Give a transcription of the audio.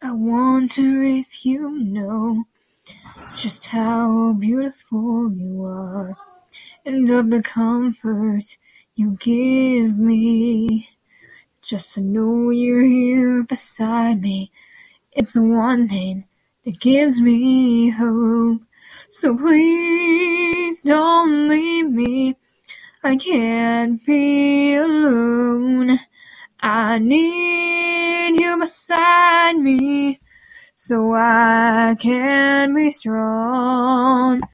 I wonder if you know just how beautiful you are, and of the comfort you give me. Just to know you're here beside me, it's the one thing that gives me hope. So please don't leave me, I can't be alone. I need you beside me so I can be strong.